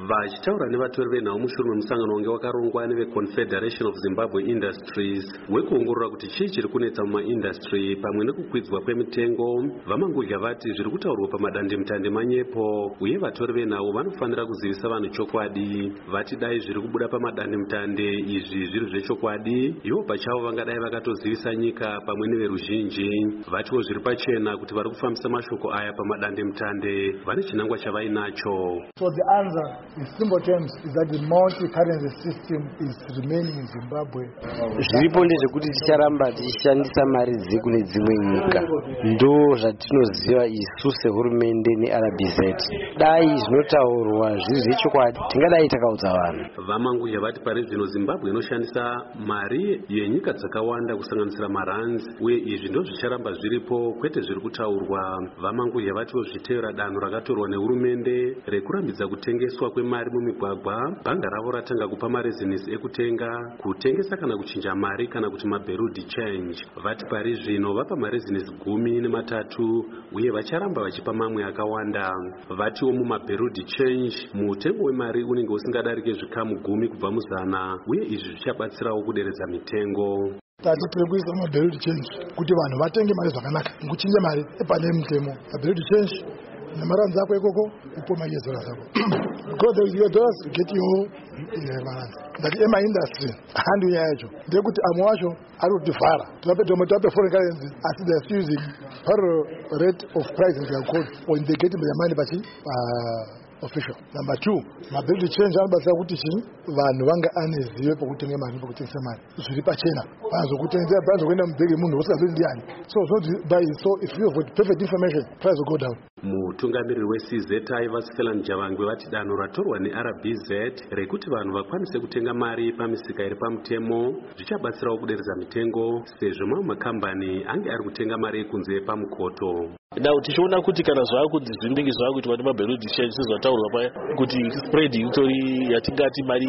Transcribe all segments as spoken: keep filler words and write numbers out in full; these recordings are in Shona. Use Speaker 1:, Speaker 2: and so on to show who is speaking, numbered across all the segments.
Speaker 1: Vachitaura nevatori venhau mushure memusangano wange wakarongwa neveConfederation of Zimbabwe Industries wekuongorora kuti chii chiri kunetsa mumaindastry pamwe nekukwidzwa kwemitengo, vamangudya vati zviri kutaurwa pamadandemutande manyepo uye vatori venhau vanofanira kuzivisa vanhu chokwadi. Vati dai zviri kubuda pamadandemutande izvi zviri zvechokwadi, ivo pachavo vangadai vakatozivisa nyika pamwe neveruzhinji. Vatiwo zviri pachena kuti vari kufambisa mashoko aya pamadandemutande vane chinangwa chavainacho.
Speaker 2: So the answer in simple terms is that the multi-currency system is remaining in Zimbabwe.
Speaker 3: Zviripo ndezvekuti ticharamba tichishandisa mari dzekune dzimwe nyika. Ndo zvatinoziva isu sehurumende neR B Z. Dai zvinotaurwa zviri zvechokwadi tingadai takaudza vanhu.
Speaker 1: Vamangudya vati pari zvino Zimbabwe inoshandisa mari yenyika dzakawanda kusanganisira marands, uye izvi ndo zvicharamba zviripo kwete zviri kutaurwa. Vamangudya vatiwo zviteera danho rakatorwa nehurumende rekurambidza kutengeswa kwemari mumigwagwa. Bhanga ravo ratanga kupa marezinesi ekutenga, kutengesa kana kuchinja mari kana kuti maberudi change. Vati pari zvino vapa marezinesi gumi nematatu uye vacharamba vachipa mamwe akawanda. Vatiwo mumaberudi change mutengo wemari unenge usingadarike zvikamu gumi kubva muzana, uye izvi zvichabatsirawo kuderedza mitengo.
Speaker 2: Tati tiri kuisa maberudi change kuti vanhu vatenge mari zvakanaka, kuchinja mari epane mutemo. Maberudi change namaranzi ako ikoko upoma yezola zako. Because your dollars get you maranzi. That ema industry handu yacho ndekuti amwe wacho ari kutivhara. Tope tomo tope foreign currency as they are using per rate of price in their code when they get their money bachi uh, official. Number two, maberudi change anobatsira kuti chini vanhu vanga anezive pokutenga mari pokutengesa mari zviri pachena. Vanozokutengesa vanzokuenda mubhegi munhu usingazii ndiani. So so by so if you have perfect information, price will go down.
Speaker 1: Mutungamiriri we-C Z I Vasifelani Javangwe vati danho ratorwa neR B Z rekuti vanhu vakwanise kutenga mari pamisika iri pamutemo zvichabatsirawo kuderedza mitengo sezvo mamwe makambani ange ari kutenga mari yekunze pamukoto.
Speaker 4: Now tichiona kuti kana zvakuti zvinenge zvakuitwa nemaberudi change sezvataurwa paya kuti spread itori yatingati mari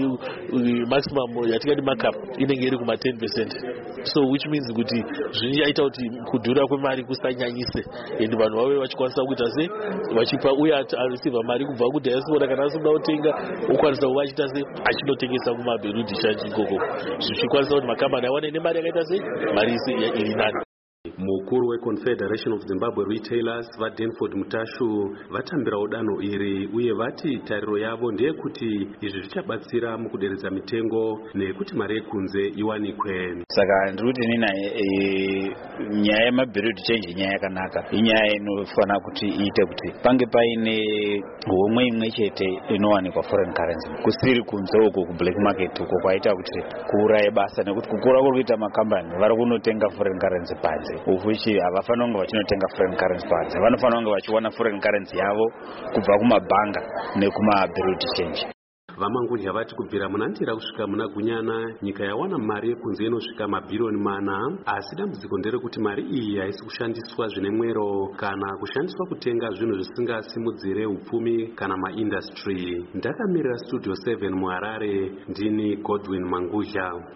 Speaker 4: maximum yatingati markup inenge iri kuma ten percent. So which means kuti zvinhu yaita kuti kudhura kwemari kusanyanyise and vanhu vave vachikwanisa kuita se vachipa uye areceiva mari kubva kudiaspora kana asinoda kutenga ukwanisa kuva achita se achinotengesa kumaberudi change ikoko zvichikwanisa kuti makambani awane nemari yakaita se mari iri nani.
Speaker 1: Mukuru weConfederation of Zimbabwe Retailers vaDenford Mutashu vatambirawo danho iri uye vati tariro yavo ndeyekuti izvi zvichabatsira mukuderedza mitengo nekuti mari yekunze iwanikwe.
Speaker 5: Saka ndiri kuti nina nyaya yemaberudi change nyaya yakanaka, inyaya inofanira kuti iite kuti pange paine homwe imwe chete inowanikwa foreign currency kusiri kunze uko kublack market uko kwaita kuti kuuraye basa, nekuti kukura kuri kuita makambani vari kunotenga foreign currency panze ufuchi havafana kunge vachinotenga foreign currency panze, vanofana kunge vachiwana foreign currency yavo kubva kumabhanga nekumaberudi change.
Speaker 1: Vamangudya vati kubvira munandira kusvika muna gunyana nyika yawana mari yekunze inosvika mabhiriyoni mana, asi dambudziko nderekuti mari iyi haisi kushandiswa zvine mwero kana kushandiswa kutenga zvinhu zvisingasimudzire upfumi kana maindastry. Ndakamirira Studio seven muHarare, ndini Godwin Mangudya.